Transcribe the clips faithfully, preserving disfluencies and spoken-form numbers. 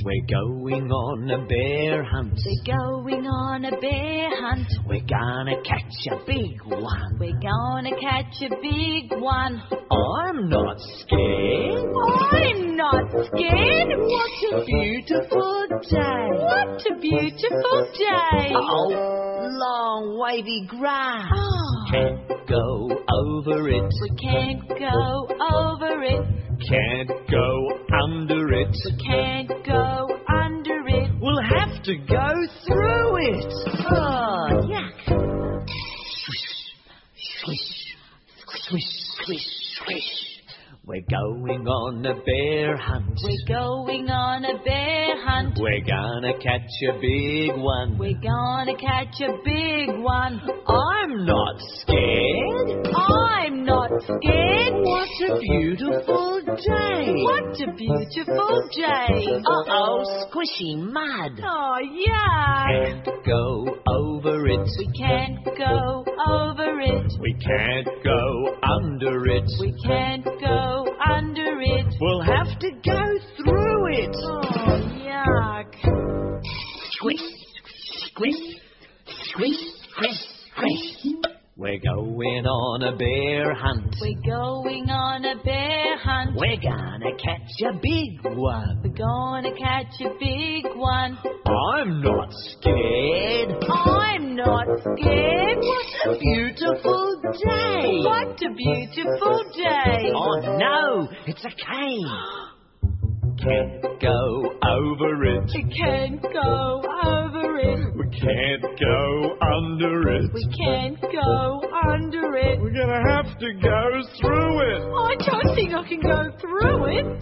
We're going on a bear hunt. We're going on a bear hunt. We're gonna catch a big one. We're gonna catch a big one. I'm not scared. I'm not scared. What a beautiful day. What a beautiful day. Oh, long wavy grass. Oh. Can't go over it. We can't go over it. Can't go under it. We can't go under it. We'll have to go through it. Oh, yuck. Swish, swish, swish, swish. We're going on a bear hunt. We're going on a bear hunt. We're gonna catch a big one. We're gonna catch a big one. I'm not scared. I'm not scared. What a beautiful day. What a beautiful day. Uh-oh, squishy mud. Oh, yuck. Can't go over it. We can't go over it. We can't go under it. We can't go under it. We'll have to go through it. Oh, yuck. Squish, squish, squish, squish, squish. We're going on a bear hunt. We're going on a bear hunt. We're gonna catch a big one. We're gonna catch a big one. I'm not scared. I'm not scared. What a beautiful day. What a beautiful day. Oh no, it's a cave. Can't go over it. We can't go over it. We can't go under it. We can't go under it. We're gonna have to go through it. I don't think I can go through it.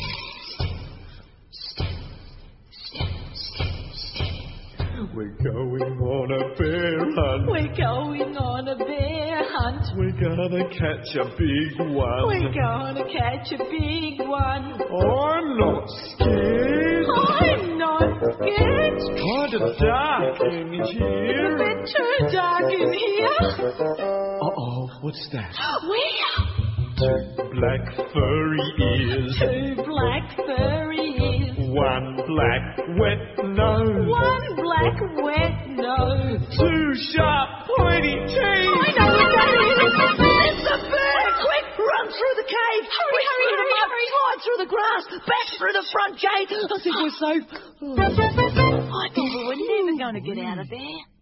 We're going on a bear hunt. We're going on a bear hunt. We're gonna catch a big one. We're gonna catch a big one. I'm not scared. I'm not scared. It's kind of dark in It's a here. bit too dark in here. Uh-oh, what's that? Where? Two black furry ears. Two black furry ears. One black wet nose. One black wet nose. Two sharp pointy teeth. I know exactly what it is. It's a bear! Quick, run through the cave! Hurry, Quick, hurry, through the hurry, mud, hurry. slide through the grass, back through the front gate. I think we're safe. I thought we were never going to get out of there.